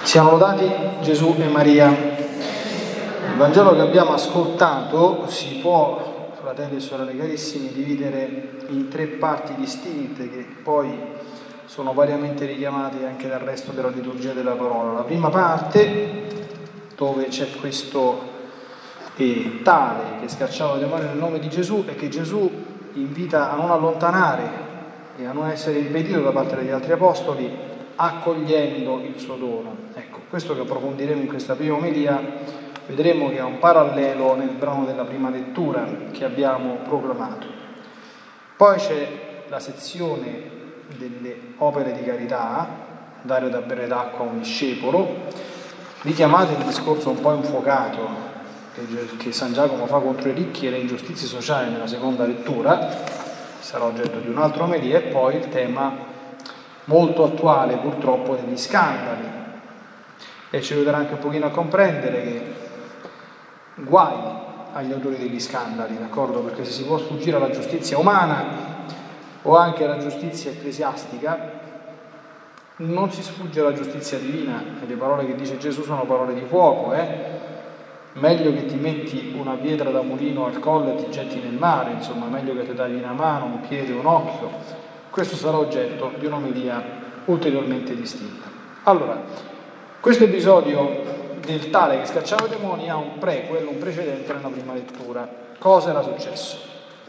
Siano lodati Gesù e Maria. Il Vangelo che abbiamo ascoltato si può, fratelli e sorelle carissimi, dividere in tre parti distinte che poi sono variamente richiamate anche dal resto della liturgia della parola. La prima parte, dove c'è questo tale che scacciava il demonio nel nome di Gesù e che Gesù invita a non allontanare e a non essere impedito da parte degli altri apostoli, accogliendo il suo dono. Ecco, questo che approfondiremo in questa prima omelia, vedremo che ha un parallelo nel brano della prima lettura che abbiamo proclamato. Poi c'è la sezione delle opere di carità, dare da bere d'acqua a un discepolo, richiamate il discorso un po' infuocato che San Giacomo fa contro i ricchi e le ingiustizie sociali nella seconda lettura, sarà oggetto di un'altra omelia, e poi il tema molto attuale purtroppo degli scandali, e ci aiuterà anche un pochino a comprendere che guai agli autori degli scandali, d'accordo? Perché se si può sfuggire alla giustizia umana o anche alla giustizia ecclesiastica, non si sfugge alla giustizia divina, e le parole che dice Gesù sono parole di fuoco, meglio che ti metti una pietra da mulino al collo e ti getti nel mare, insomma, meglio che ti tagli una mano, un piede, un occhio. Questo sarà oggetto di un'omelia ulteriormente distinta. Allora, questo episodio del tale che scacciava i demoni ha un prequel, un precedente nella prima lettura. Cosa era successo?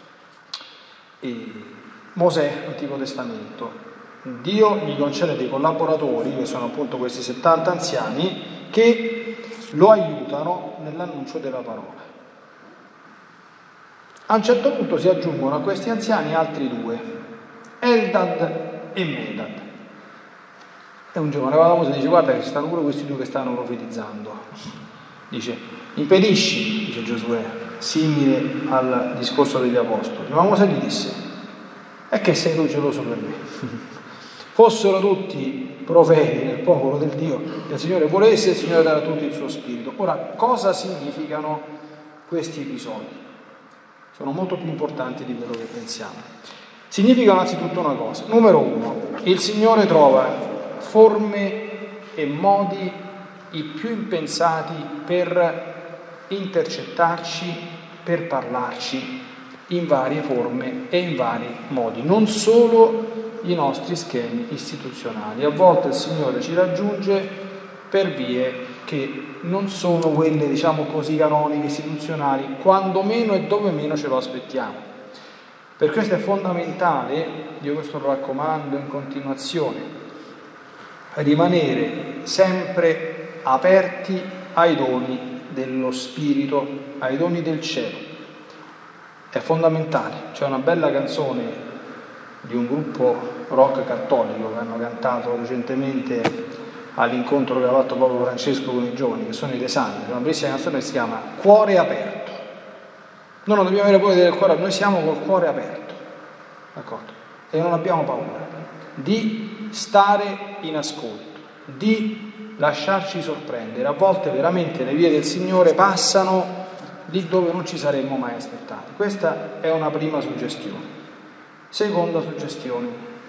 Mosè, Antico Testamento. Dio gli concede dei collaboratori, che sono appunto questi 70 anziani, che lo aiutano nell'annuncio della parola. A un certo punto si aggiungono a questi anziani altri due, Eldad e Medad. E un giorno arriva Mosè e dice: guarda che ci stanno pure questi due che stanno profetizzando. Dice: impedisci, dice Giosuè, simile al discorso degli apostoli. Ma Mosè gli disse: è che sei tu geloso per me? Fossero tutti profeti nel popolo del Dio del Signore volesse, il Signore darà a tutti il suo spirito. Ora, cosa significano questi episodi? Sono molto più importanti di quello che pensiamo. Significa innanzitutto una cosa. Numero uno, il Signore trova forme e modi i più impensati per intercettarci, per parlarci in varie forme e in vari modi, non solo i nostri schemi istituzionali. A volte il Signore ci raggiunge per vie che non sono quelle, diciamo così, canoniche, istituzionali, quando meno e dove meno ce lo aspettiamo. Per questo è fondamentale, io questo lo raccomando in continuazione, rimanere sempre aperti ai doni dello Spirito, ai doni del cielo. È fondamentale. C'è una bella canzone di un gruppo rock cattolico che hanno cantato recentemente all'incontro che ha fatto proprio Francesco con i giovani, che sono i Desani, una bellissima canzone che si chiama Cuore aperto. Noi non dobbiamo avere paura del cuore, noi siamo col cuore aperto, d'accordo? E non abbiamo paura di stare in ascolto, di lasciarci sorprendere. A volte veramente le vie del Signore passano lì dove non ci saremmo mai aspettati. Questa è una prima suggestione. Seconda suggestione: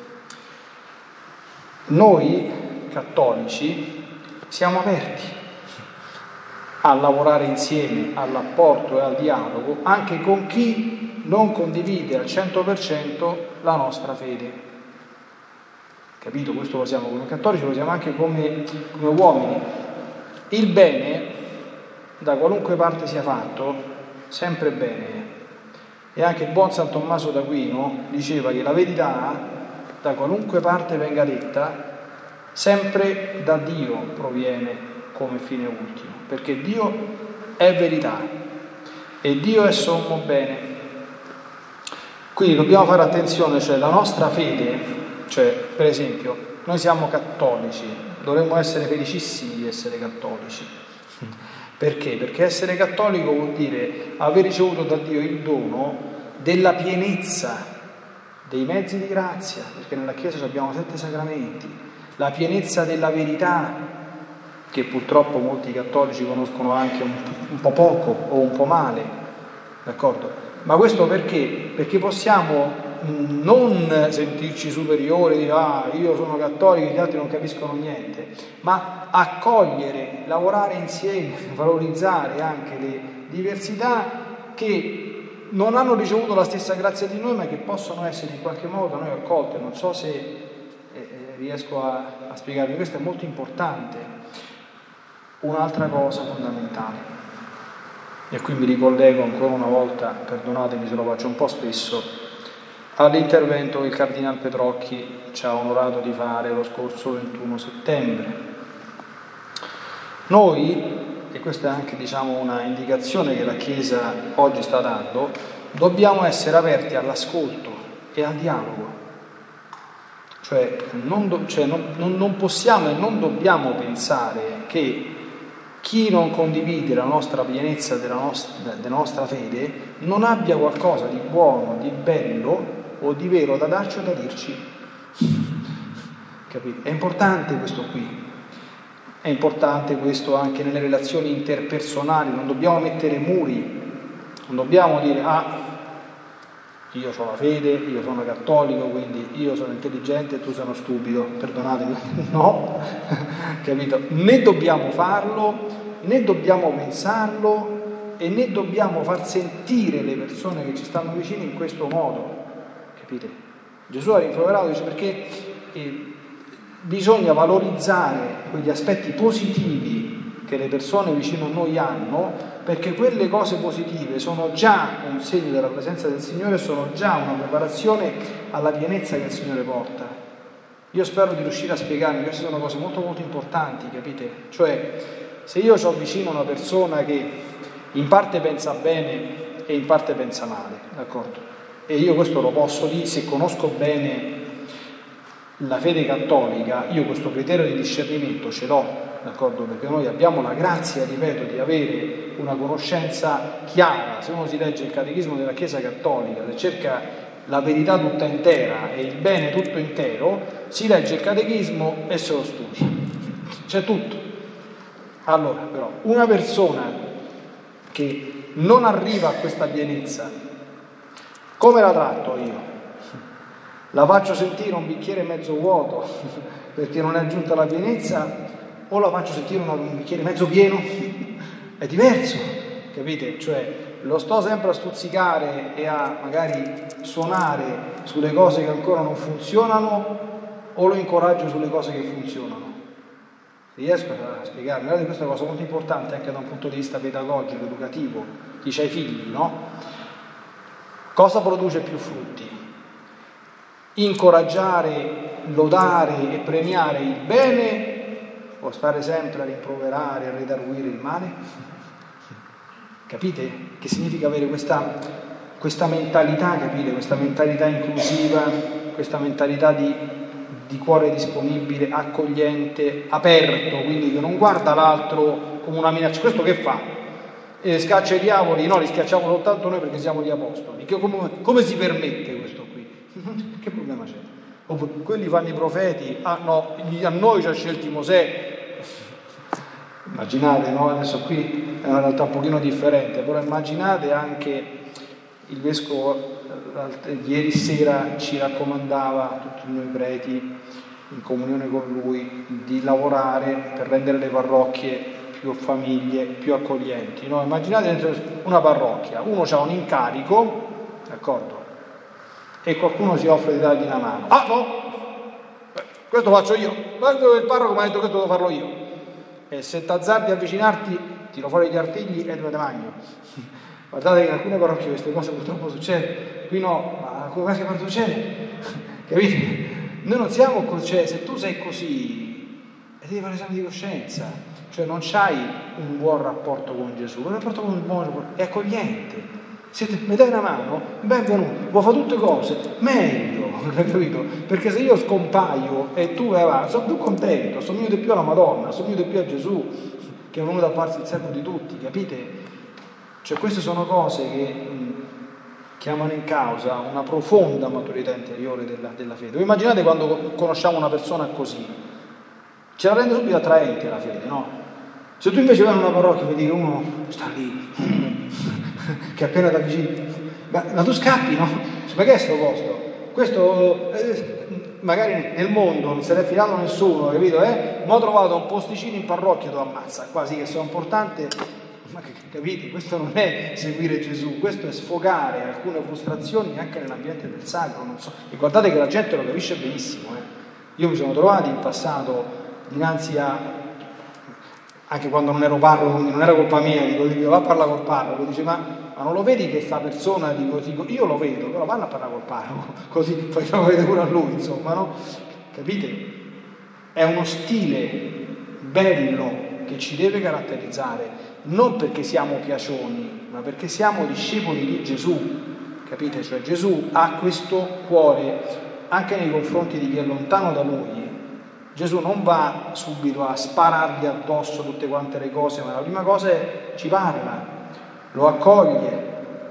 noi cattolici siamo aperti a lavorare insieme, all'apporto e al dialogo anche con chi non condivide al 100% la nostra fede. Capito? Questo lo siamo come cattolici, lo siamo anche come uomini. Il bene, da qualunque parte sia fatto, sempre bene. E anche il buon San Tommaso d'Aquino diceva che la verità, da qualunque parte venga detta, sempre da Dio proviene come fine ultimo, perché Dio è verità e Dio è sommo bene. Quindi dobbiamo fare attenzione, cioè la nostra fede, cioè per esempio noi siamo cattolici, dovremmo essere felicissimi di essere cattolici. Perché? Perché essere cattolico vuol dire aver ricevuto da Dio il dono della pienezza dei mezzi di grazia, perché nella Chiesa abbiamo 7 sacramenti, la pienezza della verità, che purtroppo molti cattolici conoscono anche un po' poco o un po' male, d'accordo? Ma questo perché? Perché possiamo non sentirci superiori, dire io sono cattolico, gli altri non capiscono niente, ma accogliere, lavorare insieme, valorizzare anche le diversità che non hanno ricevuto la stessa grazia di noi, ma che possono essere in qualche modo da noi accolte. Non so se riesco a spiegarvi, questo è molto importante. Un'altra cosa fondamentale, e qui mi ricollego ancora una volta, perdonatemi se lo faccio un po' spesso, all'intervento che il Cardinal Petrocchi ci ha onorato di fare lo scorso 21 settembre. Noi, e questa è anche una indicazione che la Chiesa oggi sta dando, dobbiamo essere aperti all'ascolto e al dialogo. Non possiamo e non dobbiamo pensare che chi non condivide la nostra pienezza della nostra fede non abbia qualcosa di buono, di bello o di vero da darci o da dirci. Capite? È importante questo qui. È importante questo anche nelle relazioni interpersonali. Non dobbiamo mettere muri, non dobbiamo dire io ho la fede, io sono cattolico, quindi io sono intelligente e tu sei stupido, perdonatemi. No, capito? Né dobbiamo farlo, né dobbiamo pensarlo e né dobbiamo far sentire le persone che ci stanno vicine in questo modo, capite? Gesù ha rimproverato, dice, perché bisogna valorizzare quegli aspetti positivi che le persone vicino a noi hanno, perché quelle cose positive sono già un segno della presenza del Signore, sono già una preparazione alla pienezza che il Signore porta. Io spero di riuscire a spiegarmi, queste sono cose molto molto importanti, capite? Cioè, se io ho vicino una persona che in parte pensa bene e in parte pensa male, d'accordo? E io questo lo posso dire, se conosco bene la fede cattolica, io questo criterio di discernimento ce l'ho, d'accordo? Perché noi abbiamo la grazia, ripeto, di avere una conoscenza chiara. Se uno si legge il catechismo della Chiesa Cattolica, se cerca la verità tutta intera e il bene tutto intero, si legge il catechismo e se lo studia. C'è tutto. Allora, però, una persona che non arriva a questa pienezza, come la tratto io? La faccio sentire un bicchiere mezzo vuoto perché non è giunta alla pienezza, o la faccio sentire un bicchiere mezzo pieno? È diverso, capite? Cioè, lo sto sempre a stuzzicare e a magari suonare sulle cose che ancora non funzionano, o lo incoraggio sulle cose che funzionano? Riesco a spiegarmi? Guardate, questa è una cosa molto importante anche da un punto di vista pedagogico, educativo. Dice ai figli, no? Cosa produce più frutti? Incoraggiare, lodare e premiare il bene, o stare sempre a rimproverare, a redarguire il male? Capite? Che significa avere questa mentalità, capite? Questa mentalità inclusiva, questa mentalità di cuore disponibile, accogliente, aperto, quindi che non guarda l'altro come una minaccia. Questo che fa? Scaccia i diavoli? No, li scacciamo soltanto noi perché siamo gli apostoli. Come si permette questo qui? Che problema c'è? Oppure quelli fanno i profeti, no, a noi ci ha scelti Mosè. Immaginate, no? Adesso qui è una realtà un pochino differente, però immaginate anche il vescovo ieri sera ci raccomandava, tutti noi preti in comunione con lui, di lavorare per rendere le parrocchie più famiglie, più accoglienti, no? Immaginate dentro una parrocchia, uno ha un incarico, d'accordo? E qualcuno si offre di dargli una mano. No! Questo faccio io. Guarda, il parroco mi ha detto questo devo farlo io. E se t'azzardi a avvicinarti, tiro fuori gli artigli e te magno. Guardate che in alcune parrocchie queste cose purtroppo succedono. Qui no, ma alcune cose quando succede. Capite? Noi non siamo così, cioè se tu sei così, devi fare esame di coscienza. Cioè non c'hai un buon rapporto con Gesù, un rapporto con il buono è accogliente. Se mi dai una mano, benvenuto, vuoi fare tutte cose, meglio, capito? Perché se io scompaio e tu vai avanti, sono più contento, somiglio di più alla Madonna, somiglio di più a Gesù, che è venuto a farsi il servo di tutti, capite? Cioè queste sono cose che chiamano in causa una profonda maturità interiore della fede. Voi immaginate quando conosciamo una persona così, ce la rende subito attraente la fede, no? Se tu invece vai in una parrocchia e vedi che uno sta lì, che appena ti avvicini, ma tu scappi, no? Ma che è sto posto? questo magari nel mondo non se n'è filato nessuno, capito? Ma ho trovato un posticino in parrocchia, lo ammazza, quasi che sono importante, ma capite? Questo non è seguire Gesù, questo è sfogare alcune frustrazioni anche nell'ambiente del sacro, non so. E guardate che la gente lo capisce benissimo, Io mi sono trovato in passato dinanzi a, anche quando non ero parroco, quindi non era colpa mia, dico va a parlare col parroco, dice ma non lo vedi che sta persona, dico io lo vedo, però vanno a parlare col parroco, così facciamo vedere pure a lui, insomma, no? Capite? È uno stile bello che ci deve caratterizzare, non perché siamo piacioni, ma perché siamo discepoli di Gesù, capite? Cioè Gesù ha questo cuore anche nei confronti di chi è lontano da Lui. Gesù non va subito a sparargli addosso tutte quante le cose, ma la prima cosa è ci parla, lo accoglie,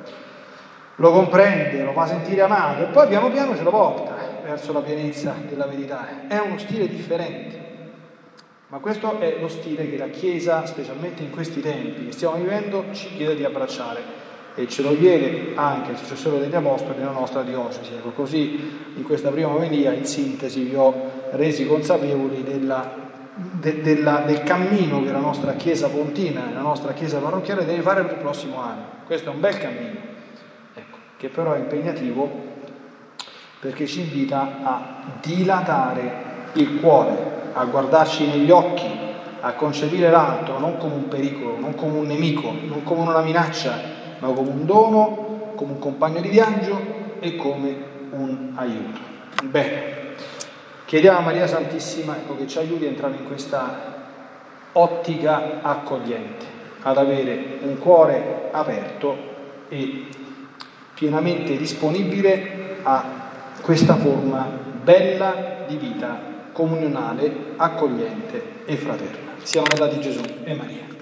lo comprende, lo fa sentire amato e poi piano piano ce lo porta verso la pienezza della verità. È uno stile differente, ma questo è lo stile che la Chiesa, specialmente in questi tempi che stiamo vivendo, ci chiede di abbracciare e ce lo chiede anche il successore degli Apostoli nella nostra diocesi. Ecco, così in questa prima omelia, in sintesi, vi ho resi consapevoli del cammino che la nostra Chiesa pontina, la nostra Chiesa parrocchiale deve fare per il prossimo anno. Questo è un bel cammino, ecco, che però è impegnativo perché ci invita a dilatare il cuore, a guardarci negli occhi, a concepire l'altro non come un pericolo, non come un nemico, non come una minaccia, ma come un dono, come un compagno di viaggio e come un aiuto. Bene. Chiediamo a Maria Santissima, ecco, che ci aiuti a entrare in questa ottica accogliente, ad avere un cuore aperto e pienamente disponibile a questa forma bella di vita comunionale, accogliente e fraterna. Siamo lodati Gesù e Maria.